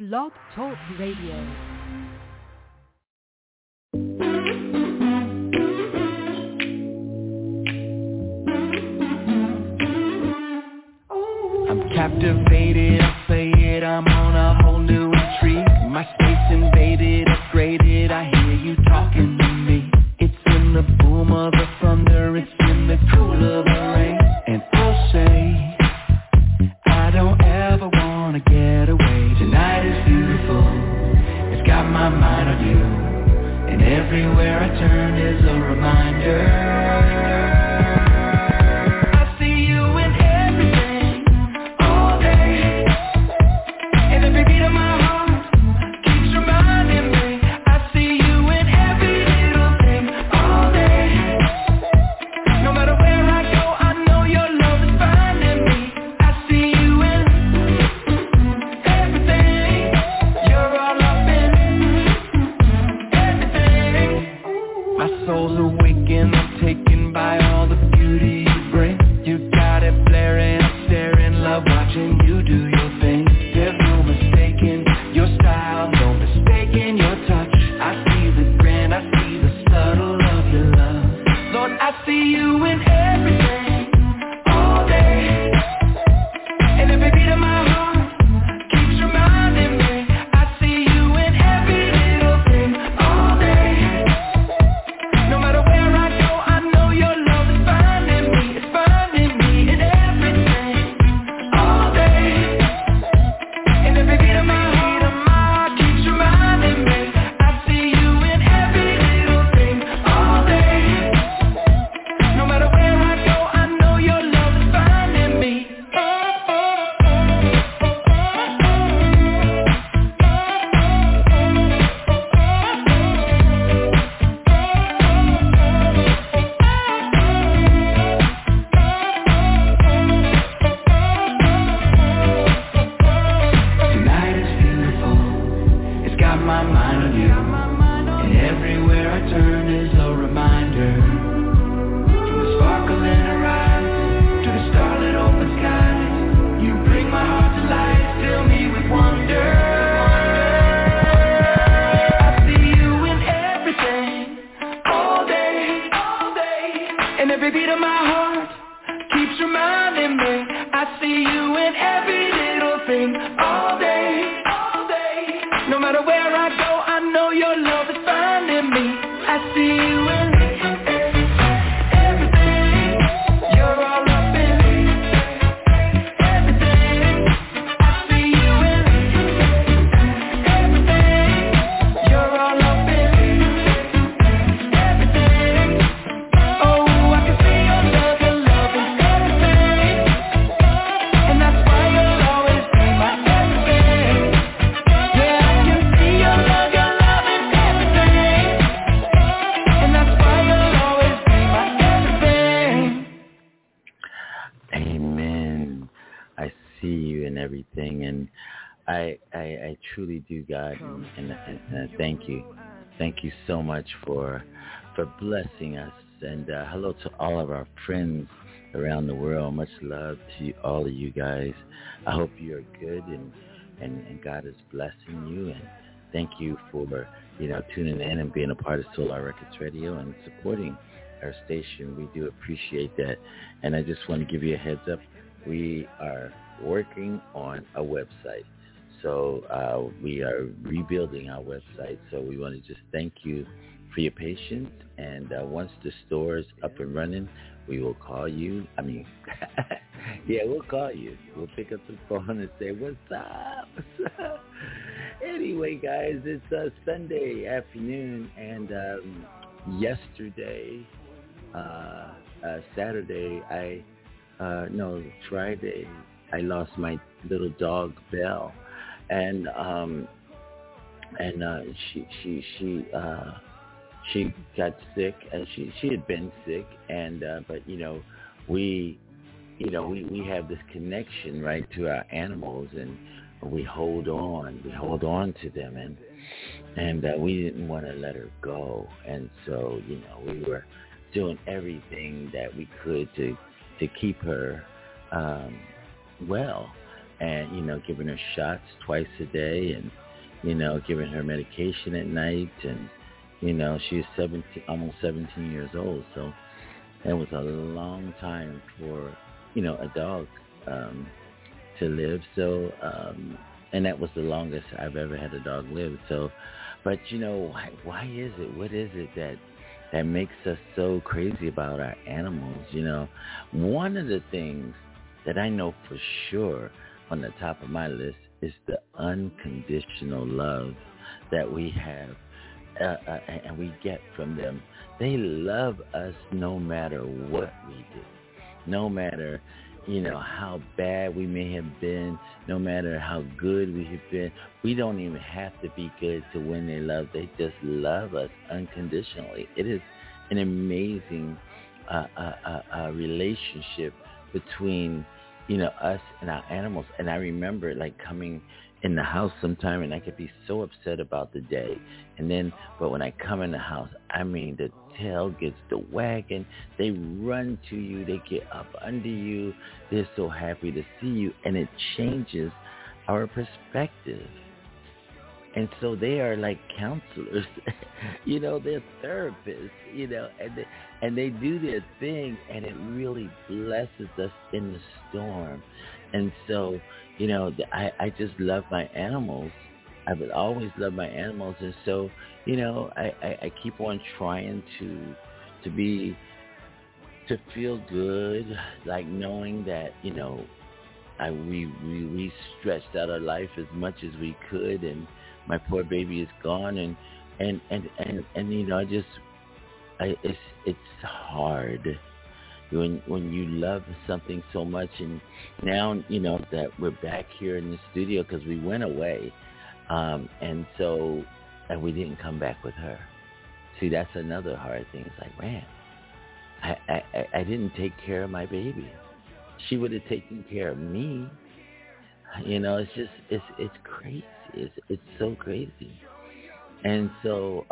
Blog Talk Radio. Captivated, I say it, I'm on a whole new intrigue. My space invaded, upgraded, I hear you talking to me. It's in the boom of the thunder, it's in the cool of the rain. And I'll say, I don't ever wanna get away. Tonight is beautiful, it's got my mind on you. And everywhere I turn is a reminder. I truly do, God, and thank you. Thank you so much for blessing us. And hello to all of our friends around the world. Much love to all of you guys. I hope you are good and God is blessing you. And thank you for, tuning in and being a part of Solar Records Radio and supporting our station. We do appreciate that. And I just want to give you a heads up. We are working on a website. So we are rebuilding our website. So we want to just thank you for your patience. And once the store is up and running, we will call you. We'll call you. We'll pick up the phone and say, what's up? What's up? Anyway, guys, it's Sunday afternoon. And yesterday, Friday, I lost my little dog, Belle. And she got sick, and she had been sick, and but we have this connection, right, to our animals, and we hold on to them, and we didn't want to let her go, and so we were doing everything that we could to keep her well. and, giving her shots twice a day and, giving her medication at night. And, she was 17, almost 17 years old. So it was a long time for, a dog to live. So, and that was the longest I've ever had a dog live. So, but, why is it? What is it that makes us so crazy about our animals? One of the things that I know for sure on the top of my list is the unconditional love that we have and we get from them. They love us no matter what we do, no matter, how bad we may have been, no matter how good we have been. We don't even have to be good to win their love. They just love us unconditionally. It is an amazing relationship between, us and our animals. And I remember coming in the house sometime and I could be so upset about the day. But when I come in the house, the tail gets to wagging. They run to you. They get up under you. They're so happy to see you. And it changes our perspective. And so they are like counselors, they're therapists, and they do their thing, and it really blesses us in the storm. And so, I just love my animals. I would always love my animals. And so, I keep on trying to feel good, like knowing that, we stretched out our life as much as we could, and my poor baby is gone, and it's hard when you love something so much. And now that we're back here in the studio because we went away, and we didn't come back with her. See, that's another hard thing. It's like, man, I didn't take care of my baby. She would have taken care of me. It's crazy. It's so crazy. And so,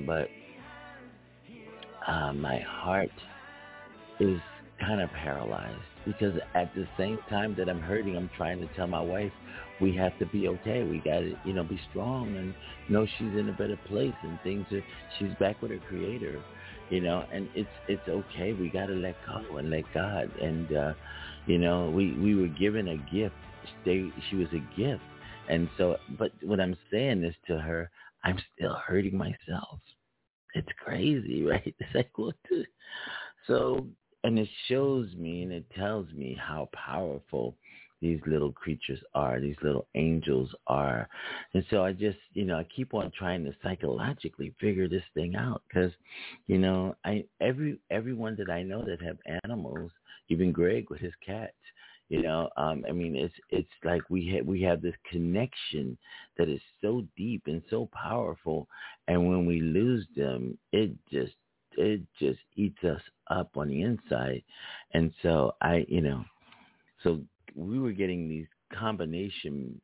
my heart is kind of paralyzed because at the same time that I'm hurting, I'm trying to tell my wife we have to be okay. We got to, be strong and know she's in a better place and she's back with her creator, and it's okay. We got to let go and let God. And, we were given a gift. She was a gift. And so, but what I'm saying is to her, I'm still hurting myself. It's crazy, right? It's like, what? So, and it shows me and it tells me how powerful these little creatures are, these little angels are. And so I just, I keep on trying to psychologically figure this thing out because, everyone that I know that have animals, even Greg with his cats, it's like we have this connection that is so deep and so powerful, and when we lose them, it just eats us up on the inside. And so so we were getting these combination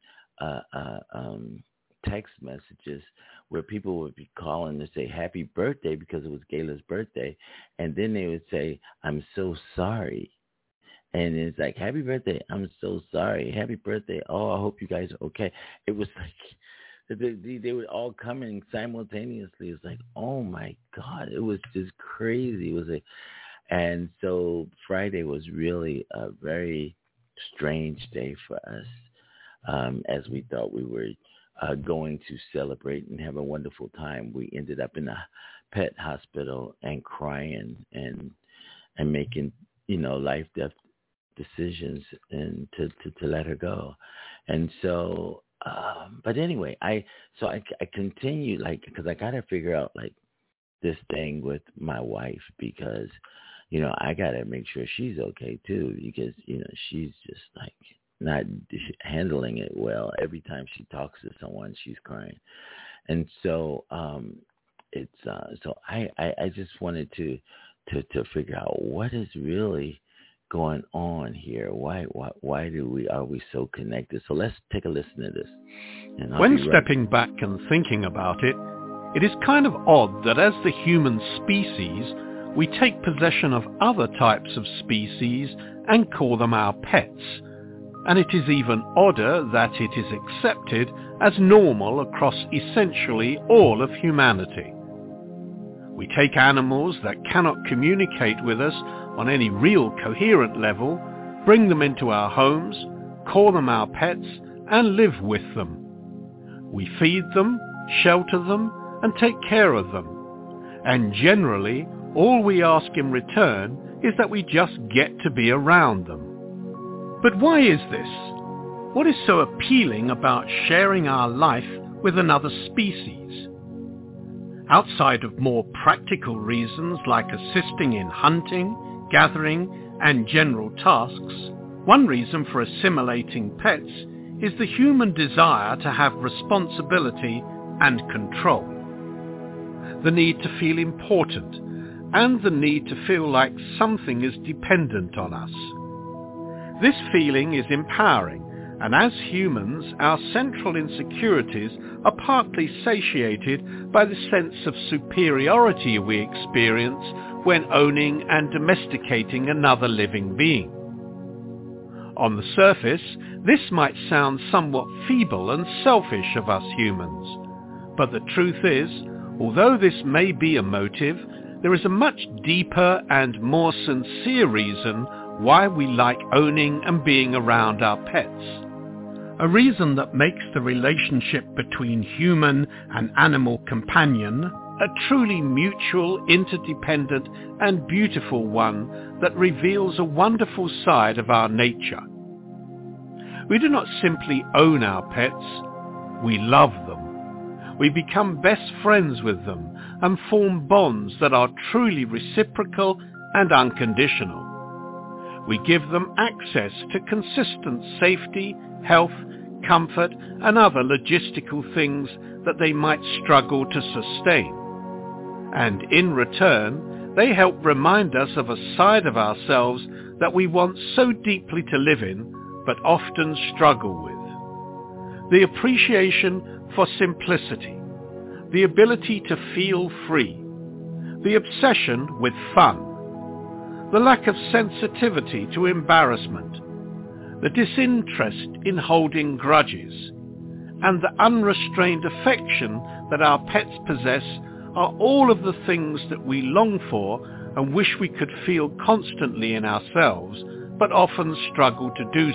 text messages where people would be calling to say happy birthday because it was Gayla's birthday, and then they would say, I'm so sorry. And it's like, happy birthday, I'm so sorry. Happy birthday, oh, I hope you guys are okay. It was like, they were all coming simultaneously. It's like, oh my God, it was just crazy. And so Friday was really a very strange day for us, as we thought we were going to celebrate and have a wonderful time. We ended up in a pet hospital and crying and making, life death decisions and to let her go. And so, but anyway, I continue because I got to figure out this thing with my wife because, I got to make sure she's okay too, because, she's just not handling it well. Every time she talks to someone, she's crying. And so, so I just wanted to figure out what is really going on here. Why are we so connected? So let's take a listen to this. When stepping back and thinking about it, it is kind of odd that as the human species, we take possession of other types of species and call them our pets. and it is even odder that it is accepted as normal across essentially all of humanity. We take animals that cannot communicate with us on any real coherent level, bring them into our homes, call them our pets, and live with them. We feed them, shelter them, and take care of them. And generally, all we ask in return is that we just get to be around them. But why is this? What is so appealing about sharing our life with another species? Outside of more practical reasons like assisting in hunting, gathering, and general tasks, one reason for assimilating pets is the human desire to have responsibility and control. The need to feel important, and the need to feel like something is dependent on us. This feeling is empowering, and as humans, our central insecurities are partly satiated by the sense of superiority we experience when owning and domesticating another living being. On the surface, this might sound somewhat feeble and selfish of us humans, but the truth is, although this may be a motive, there is a much deeper and more sincere reason why we like owning and being around our pets. A reason that makes the relationship between human and animal companion a truly mutual, interdependent and beautiful one that reveals a wonderful side of our nature. We do not simply own our pets, we love them. We become best friends with them and form bonds that are truly reciprocal and unconditional. We give them access to consistent safety, health, comfort, and other logistical things that they might struggle to sustain. And in return, they help remind us of a side of ourselves that we want so deeply to live in, but often struggle with. The appreciation for simplicity, the ability to feel free, the obsession with fun, the lack of sensitivity to embarrassment, the disinterest in holding grudges, and the unrestrained affection that our pets possess are all of the things that we long for and wish we could feel constantly in ourselves, but often struggle to do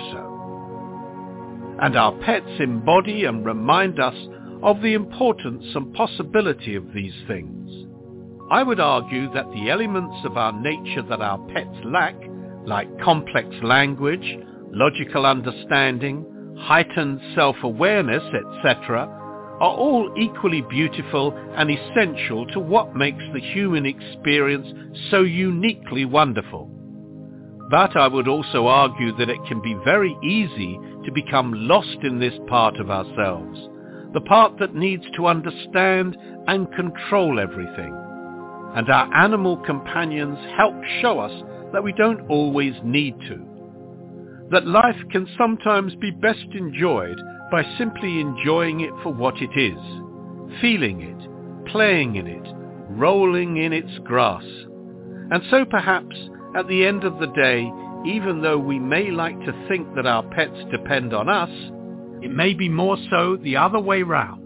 so. And our pets embody and remind us of the importance and possibility of these things. I would argue that the elements of our nature that our pets lack, like complex language, logical understanding, heightened self-awareness, etc., are all equally beautiful and essential to what makes the human experience so uniquely wonderful. But I would also argue that it can be very easy to become lost in this part of ourselves, the part that needs to understand and control everything. And our animal companions help show us that we don't always need to. That life can sometimes be best enjoyed by simply enjoying it for what it is, feeling it, playing in it, rolling in its grass. And so perhaps, at the end of the day, even though we may like to think that our pets depend on us, it may be more so the other way round.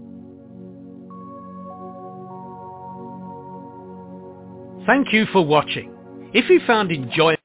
Thank you for watching. If you found enjoyment,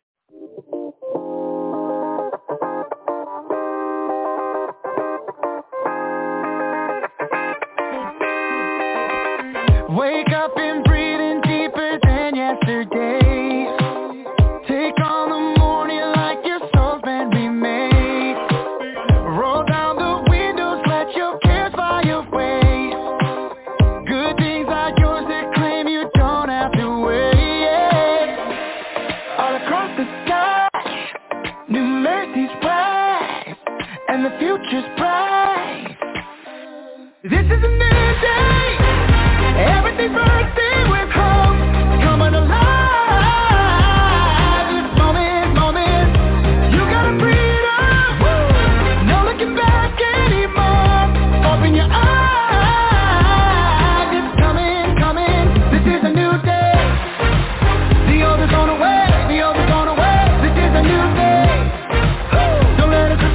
wake up and breathing deeper than yesterday. Take on the morning like your soul's been remade. Roll down the windows, let your cares fly away. Good things are yours to claim, you don't have to wait. All across the sky, new mercies rise, and the future's bright. This is a new day. Everything's bursting with hope, coming alive. This moment, you gotta breathe up. No looking back anymore. Open your eyes. It's coming. This is a new day. The old is gone away. This is a new day. Don't let it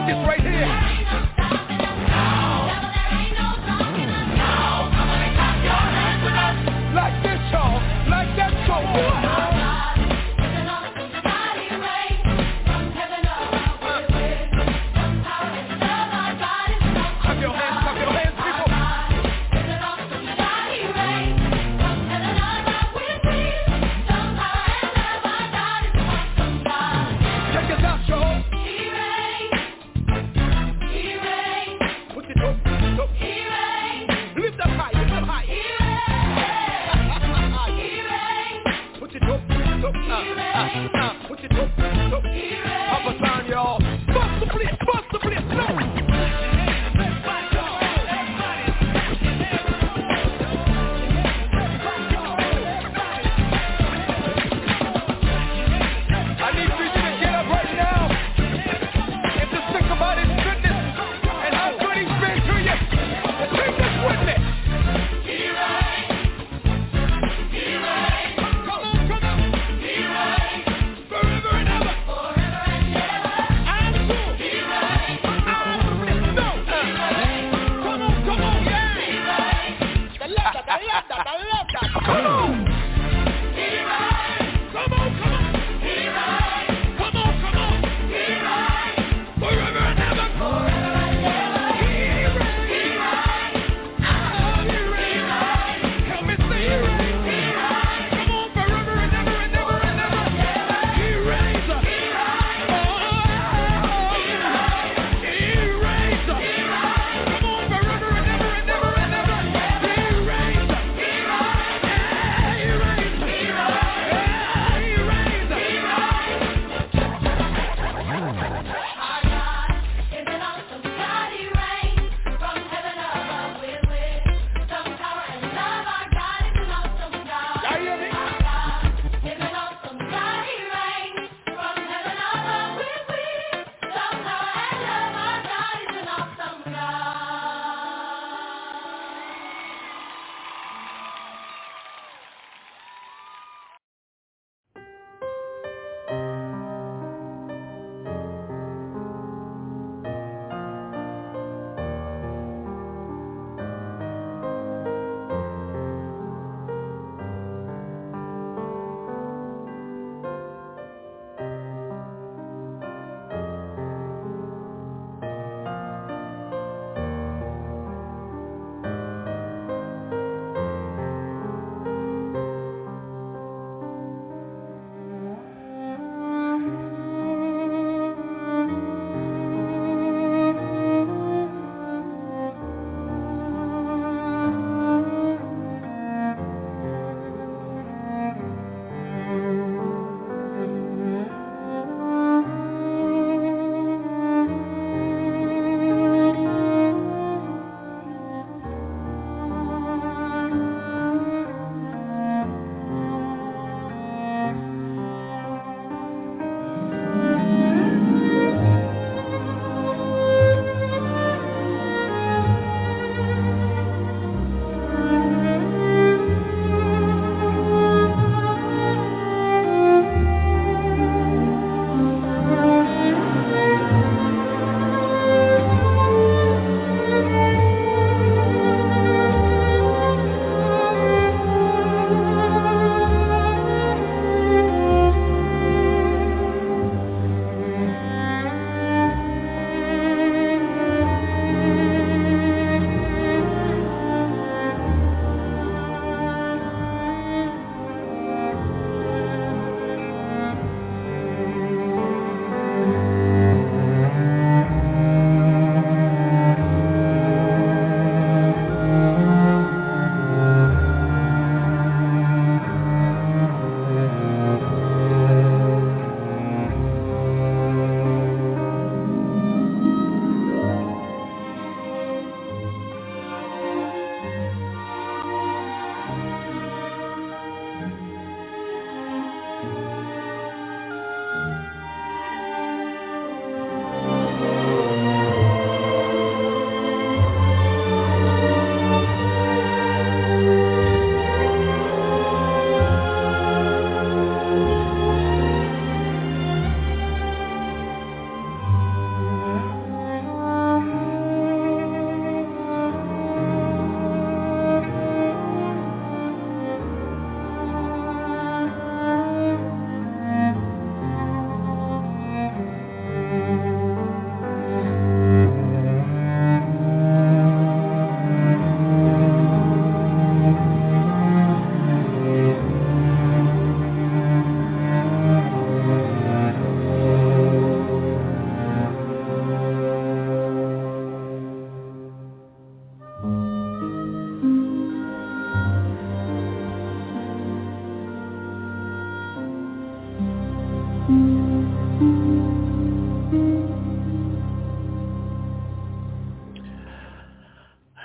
this right here. Like this, y'all. Like that, so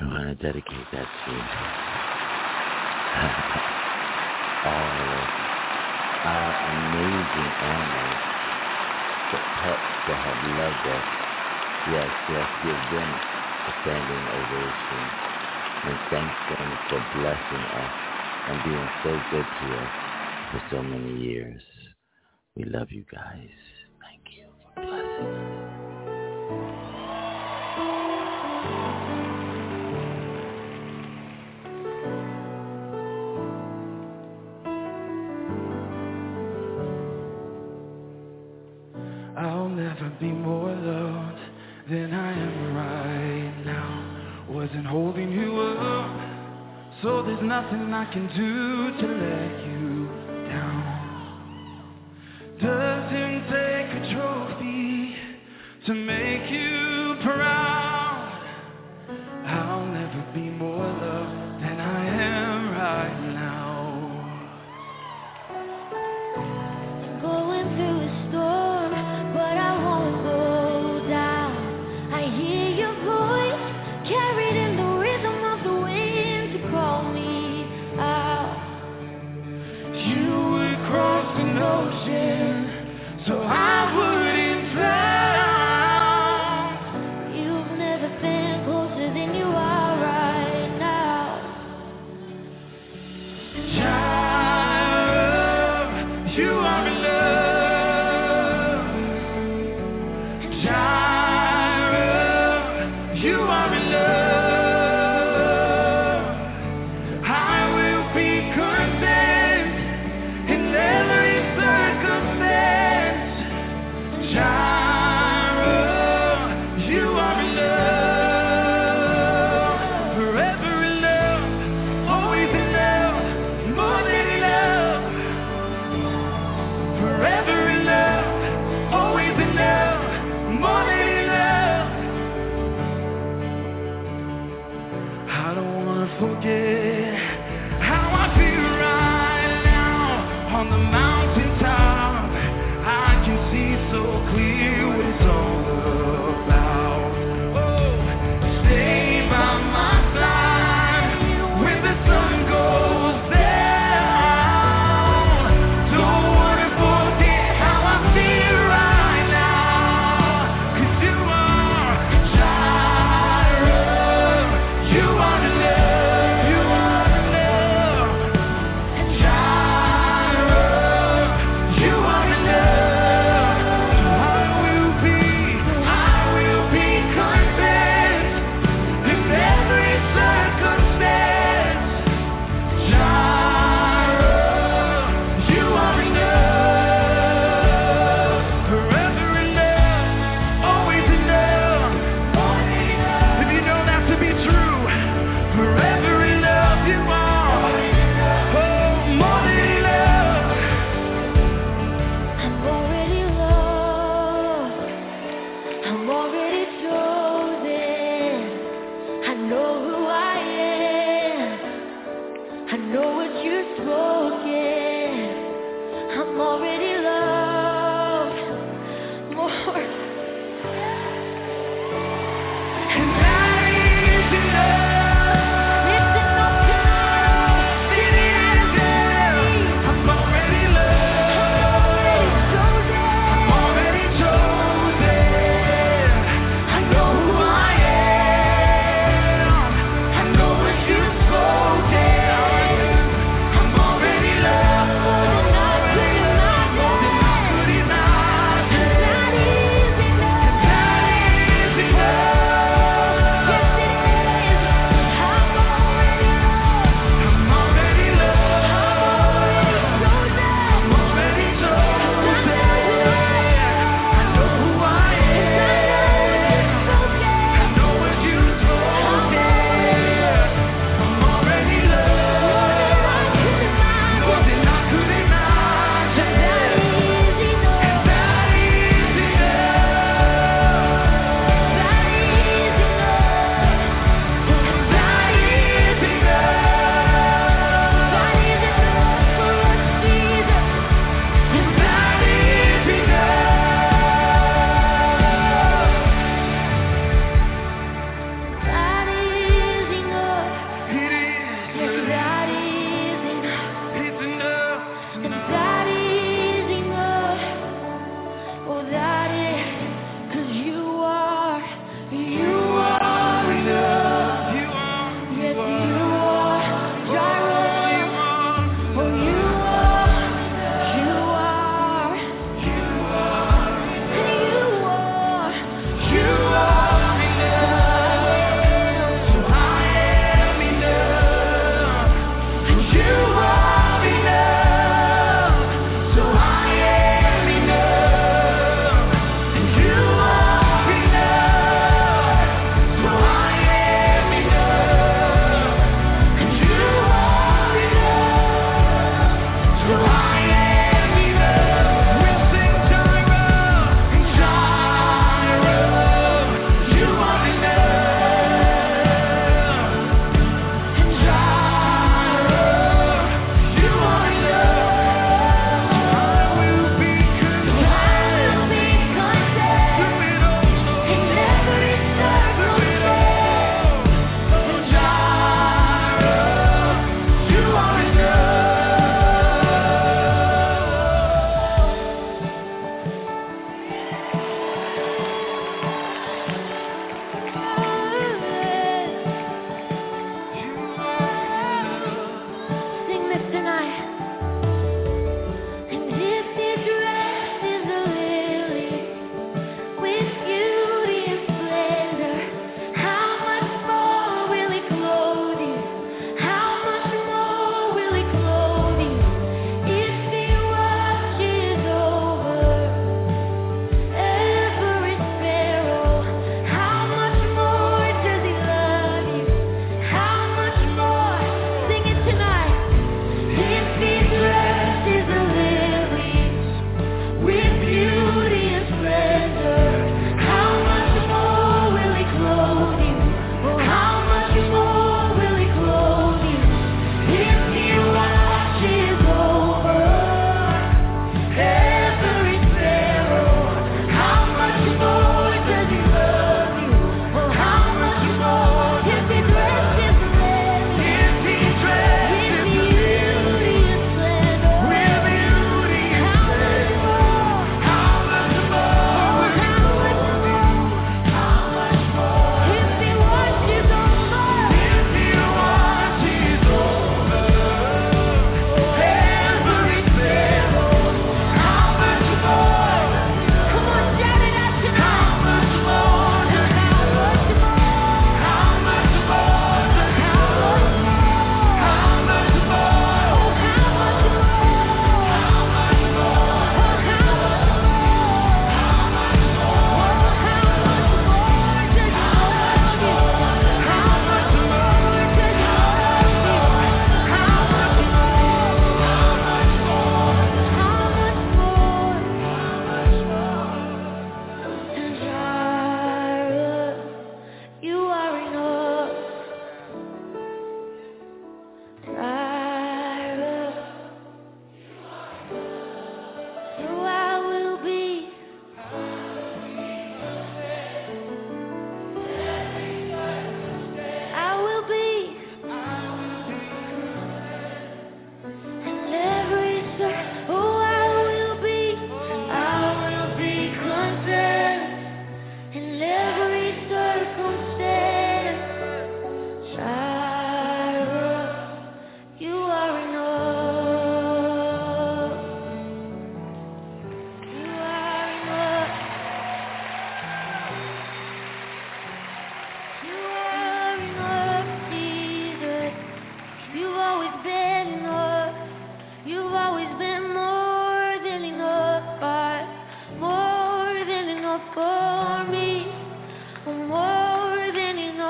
I want to dedicate that to all of our amazing animals, the pets that have loved us. Yes, give them a standing ovation and thank them for blessing us and being so good to us for so many years. We love you guys. Thank you for blessing us. I'll never be more loved than I am right now. Wasn't holding you up, so there's nothing I can do to let you down. Doesn't take a trophy to make you proud. I'll never be more loved than I am right now. Going through a storm, but I won't go down. I hear your voice carried in the rhythm of the wind to call me out. You would cross an ocean so I wouldn't drown. You've never been closer than you are right now. Child, you are in love. Child,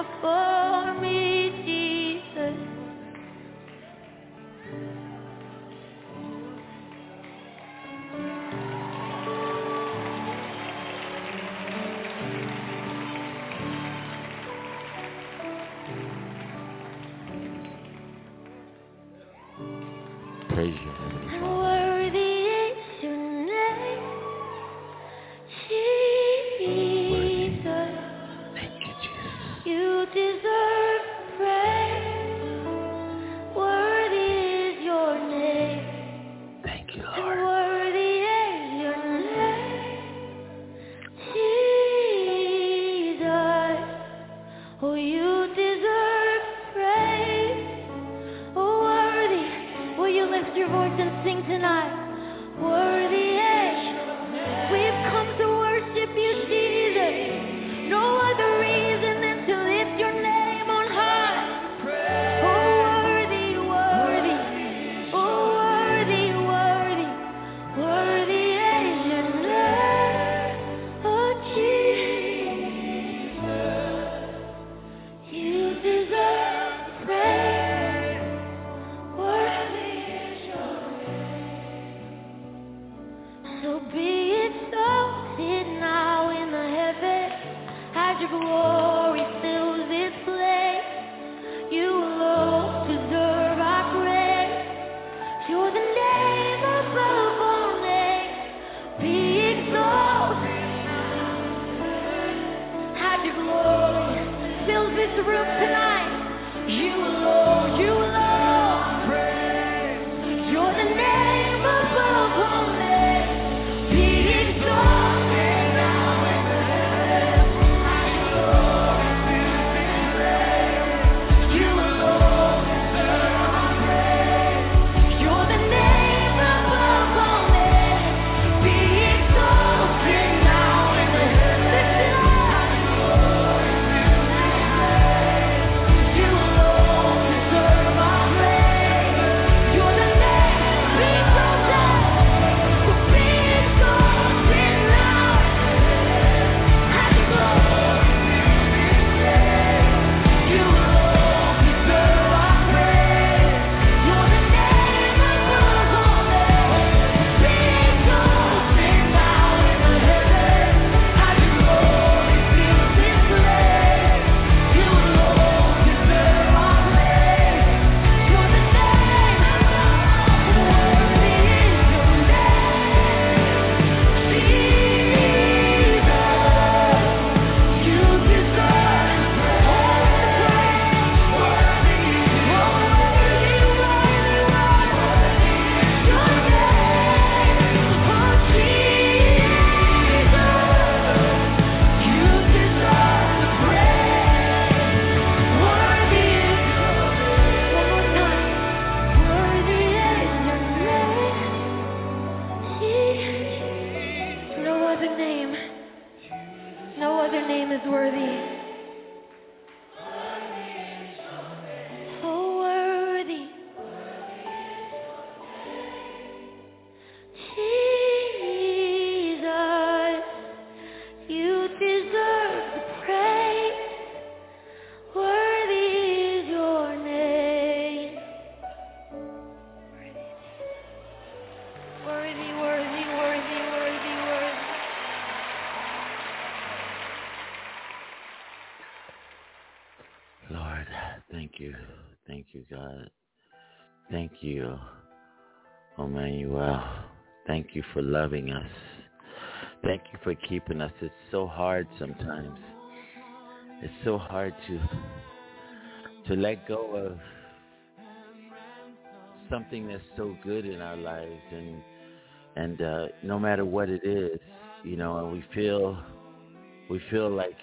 enough for me, Jesus. Praise your Heavenly Father. Worthy is your name, Jesus. Thank you, Jesus. You deserve praise. Worthy is your name. Thank you, And Lord. worthy is your name, Jesus. Oh, you deserve praise. Oh, worthy. Will you lift your voice and sing tonight? Worthy is. We've come to worship you, Jesus. No other reason than to lift your name on high. Oh, worthy, worthy. Oh, worthy, worthy. Worthy is your name. Oh, Jesus. You deserve praise. Worthy is your name. So be exalted now in the heavens as your glory fills this place. You alone deserve our praise. You're the name above all names. Be exalted as your glory fills this room tonight. You alone, you alone. You're the name above all names. Be exalted now in the heavens. You alone deserve our praise. You're the name above all names. Be exalted now in the heavens. You alone deserve our praise. You're the name. Be exalted. Be exalted now. As your glory you alone deserve our praise. You're the name above all names. Be exalted now in the heavens. As your glory fills this place. You alone deserve our praise. You're the name. Worthy is your name, Jesus. You deserve praise. Worthy is your name, oh Jesus. You deserve the praise. Worthy is one more time. Worthy is your name. No other name is worthy. Oh, worthy. Jesus, you deserve the praise. Worthy is your name. Worthy, worthy, worthy, worthy, worthy. Lord, thank you. Thank you, God. Thank you, Emmanuel. Thank you for loving us. Thank you for keeping us. It's so hard sometimes. It's so hard to let go of something that's so good in our lives, and no matter what it is, you know, and we feel like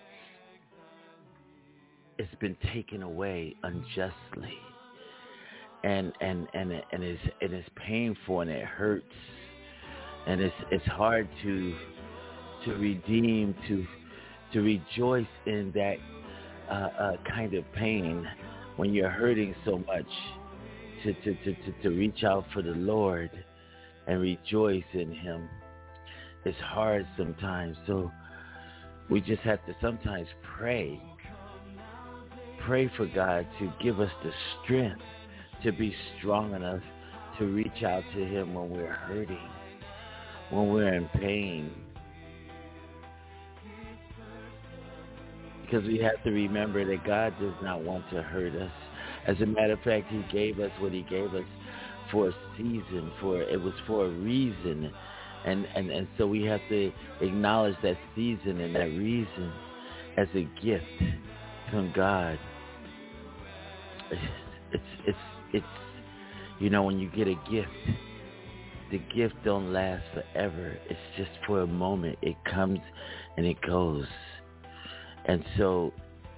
it's been taken away unjustly, and it's painful and it hurts, and it's hard to redeem, to rejoice in that kind of pain when you're hurting so much, to reach out for the Lord and rejoice in Him. It's hard sometimes, so we just have to sometimes pray pray for God to give us the strength to be strong enough to reach out to him when we're hurting, when we're in pain. Because we have to remember that God does not want to hurt us. As a matter of fact, he gave us what he gave us for a season, it was for a reason. And so we have to acknowledge that season and that reason as a gift from God. It's you know, when you get a gift, the gift don't last forever. It's just for a moment. It comes and it goes. And so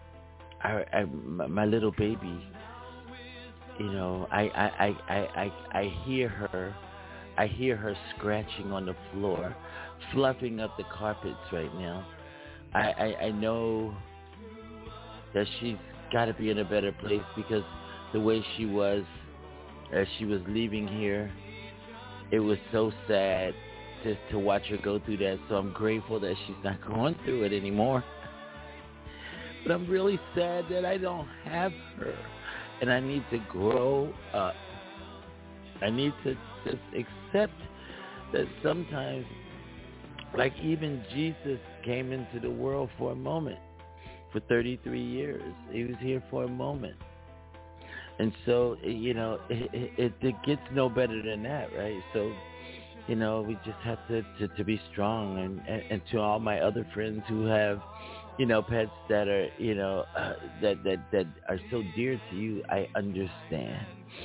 my little baby, you know, I hear her scratching on the floor, fluffing up the carpets right now. I know that she's got to be in a better place, because the way she was as she was leaving here, it was so sad to watch her go through that. So I'm grateful that she's not going through it anymore. But I'm really sad that I don't have her, and I need to grow up. I need to just accept that sometimes, like even Jesus came into the world for a moment. For 33 years, he was here for a moment. And so, you know, it gets no better than that, right? So, you know, we just have to be strong. And to all my other friends who have, you know, pets that are, you know, that are so dear to you, I understand.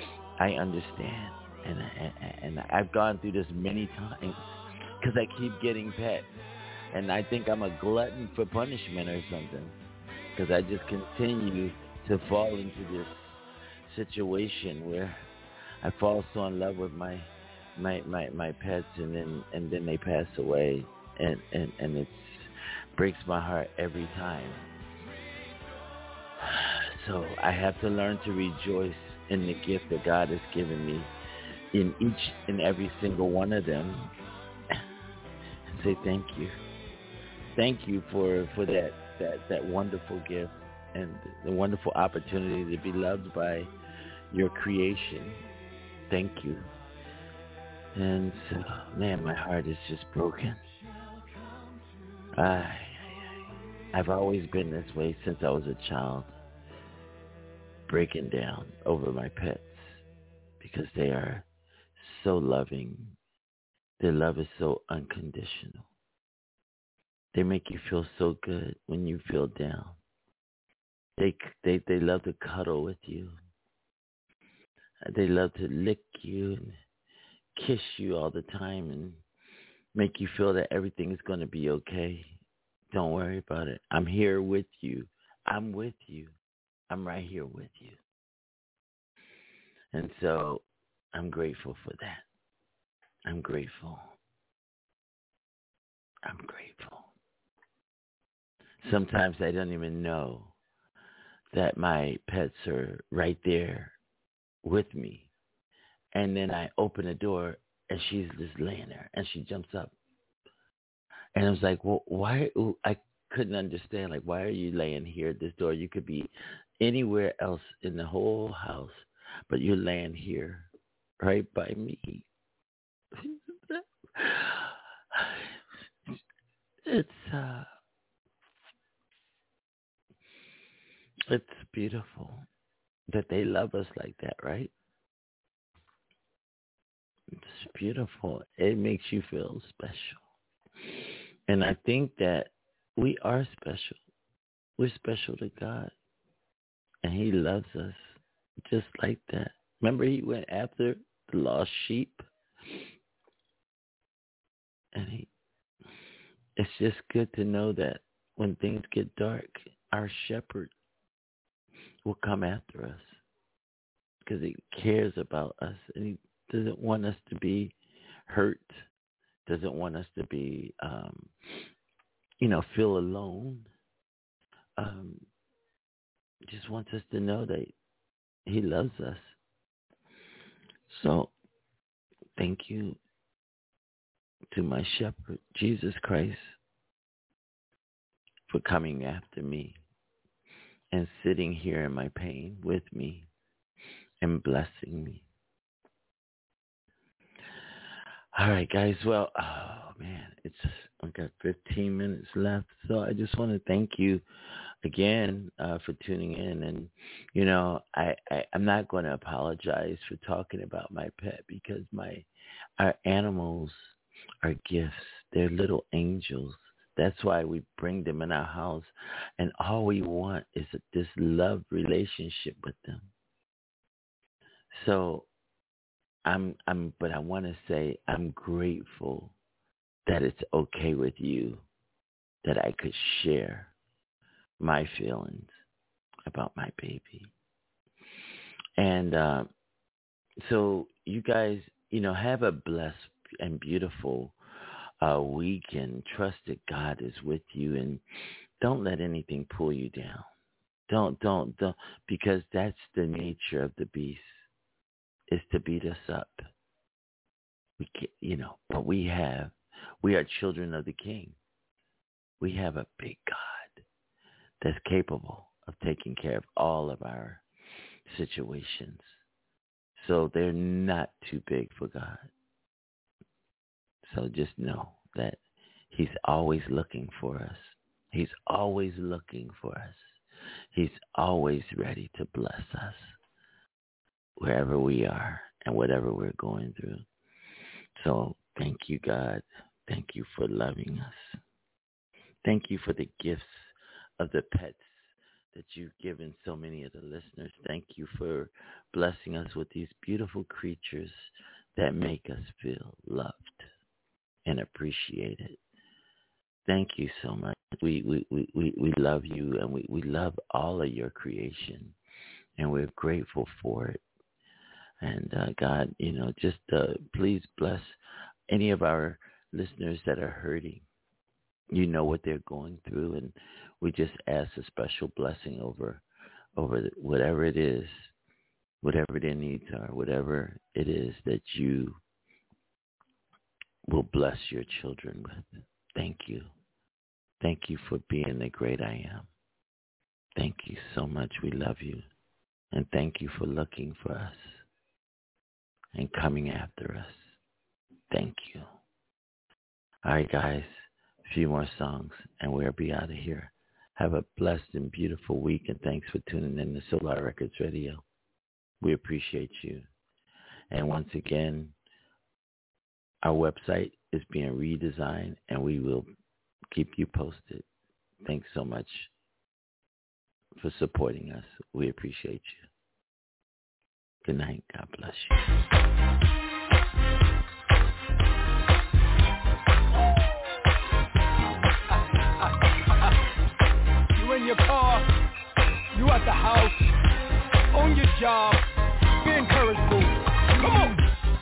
And I've gone through this many times because I keep getting pets. And I think I'm a glutton for punishment or something, because I just continue to fall into this situation where I fall so in love with my pets, and then they pass away, and it breaks my heart every time. So I have to learn to rejoice in the gift that God has given me in each and every single one of them, and say thank you. Thank you for that wonderful gift and the wonderful opportunity to be loved by your creation. Thank you. And man, my heart is just broken. I've always been this way since I was a child, breaking down over my pets because they are so loving. Their love is so unconditional. They make you feel so good when you feel down. They love to cuddle with you. They love to lick you and kiss you all the time and make you feel that everything is going to be okay. Don't worry about it. I'm here with you. I'm with you. I'm right here with you. And so I'm grateful for that. I'm grateful. Sometimes I don't even know that my pets are right there with me. And then I open the door and she's just laying there and she jumps up. And I was like, well, why? I couldn't understand, like, why are you laying here at this door? You could be anywhere else in the whole house, but you're laying here right by me. It's beautiful that they love us like that, right? It's beautiful. It makes you feel special. And I think that we are special. We're special to God. And he loves us just like that. Remember, he went after the lost sheep. And it's just good to know that when things get dark, our shepherd will come after us because he cares about us, and he doesn't want us to be hurt, doesn't want us to be, feel alone. Just wants us to know that he loves us. So thank you to my shepherd, Jesus Christ, for coming after me and sitting here in my pain with me and blessing me. All right, guys. Well, oh man, I got 15 minutes left, so I just want to thank you again for tuning in. And you know, I'm not going to apologize for talking about my pet, because our animals are gifts. They're little angels. That's why we bring them in our house, and all we want is this love relationship with them. So but I want to say I'm grateful that it's okay with you, that I could share my feelings about my baby. And so you guys, have a blessed and beautiful week, and trust that God is with you, and don't let anything pull you down. Don't, because that's the nature of the beast, is to beat us up. We can't, but we are children of the King. We have a big God that's capable of taking care of all of our situations. So they're not too big for God. So just know that he's always looking for us. He's always looking for us. He's always ready to bless us wherever we are and whatever we're going through. So thank you, God. Thank you for loving us. Thank you for the gifts of the pets that you've given so many of the listeners. Thank you for blessing us with these beautiful creatures that make us feel loved and appreciated. Thank you so much. We love you, and we love all of your creation, and we're grateful for it. And God, just please bless any of our listeners that are hurting. You know what they're going through, and we just ask a special blessing over whatever it is, whatever their needs are, whatever it is that you will bless your children with. Thank you. Thank you for being the great I am. Thank you so much. We love you. And thank you for looking for us and coming after us. Thank you. All right, guys, a few more songs and we'll be out of here. Have a blessed and beautiful week, and thanks for tuning in to Solar Records Radio. We appreciate you. And once again, our website is being redesigned, and we will keep you posted. Thanks so much for supporting us. We appreciate you. Good night. God bless you. You in your car, you at the house, on your job, be encouraged, boo. Come on.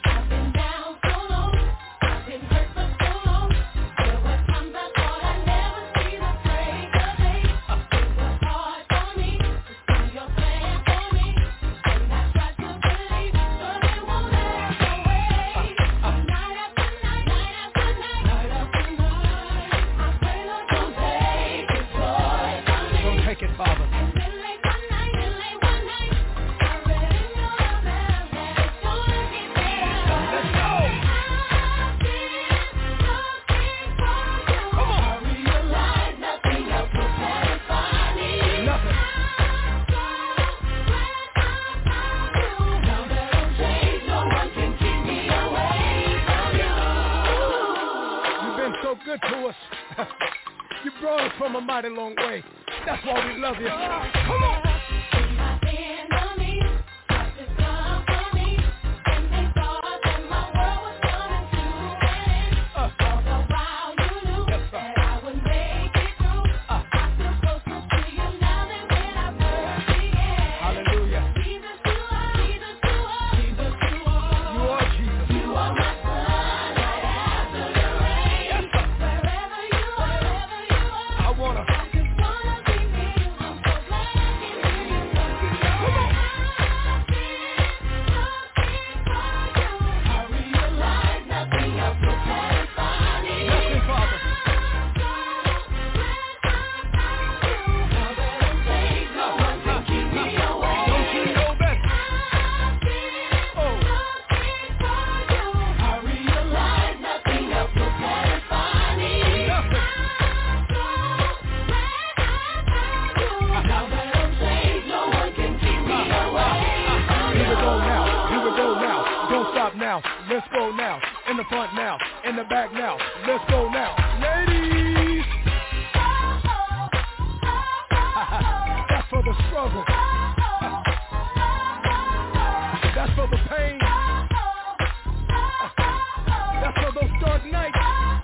From a mighty long way. That's why we love you. Come on. now, let's go now. In the front now, in the back now, let's go now. Ladies! That's for the struggle. That's for the pain. That's for those dark nights.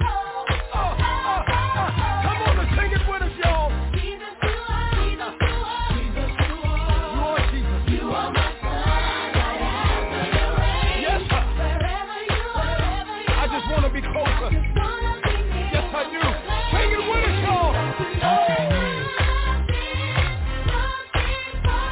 Come on and sing it with us, y'all. Jesus, you are. Jesus, you are. Jesus, you are. You are Jesus. You are my son. Right after the rain. Yes, sir. Wherever you are. I just want to be closer. Yes, I do. Sing it with us, y'all.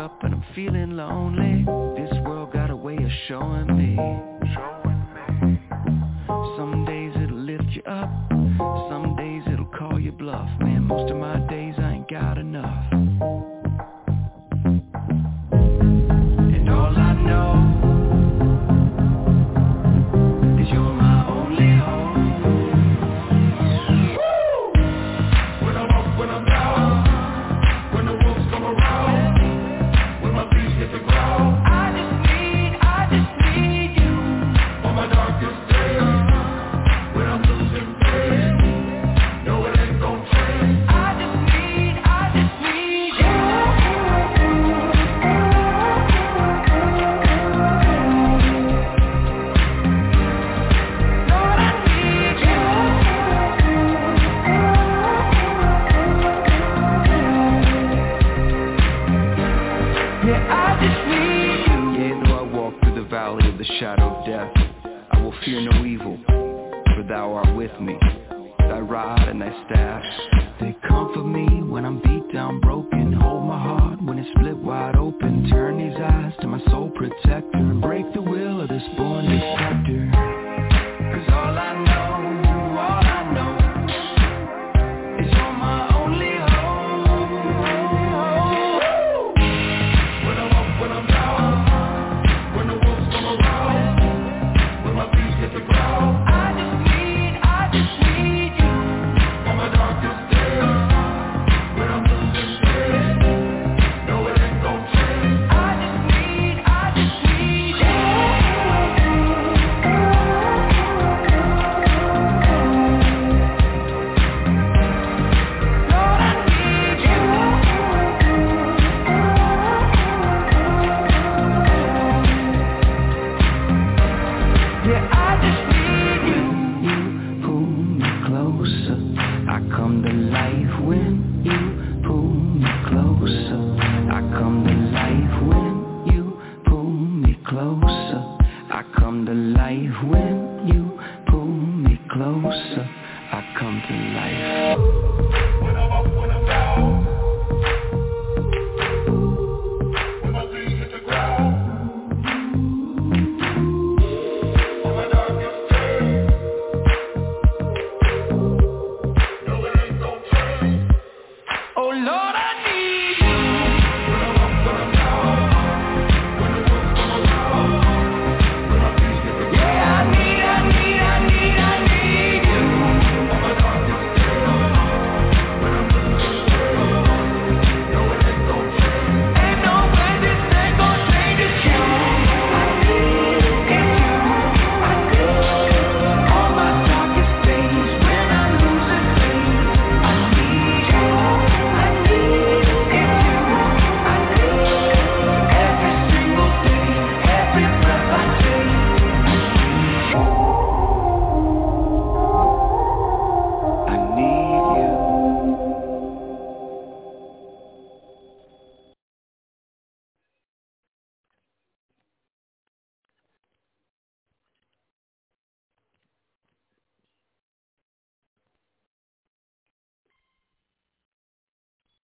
up and I'm feeling lonely. This world got a way of showing me. Some days it'll lift you up, some days it'll call you bluff. Man, most of my days I ain't got enough. And all I know is you're my only hope. When I'm up, when I'm down, when the wolves come around, when my feet hit the ground, I just need you on my darkest days. When I'm losing faith, no it ain't gon' change. I just need you. Lord, I need you. Yeah, I just need you. Yeah, though I walk through the valley of the shadow of death, I will fear no evil, for thou art with me. Thy rod and thy staff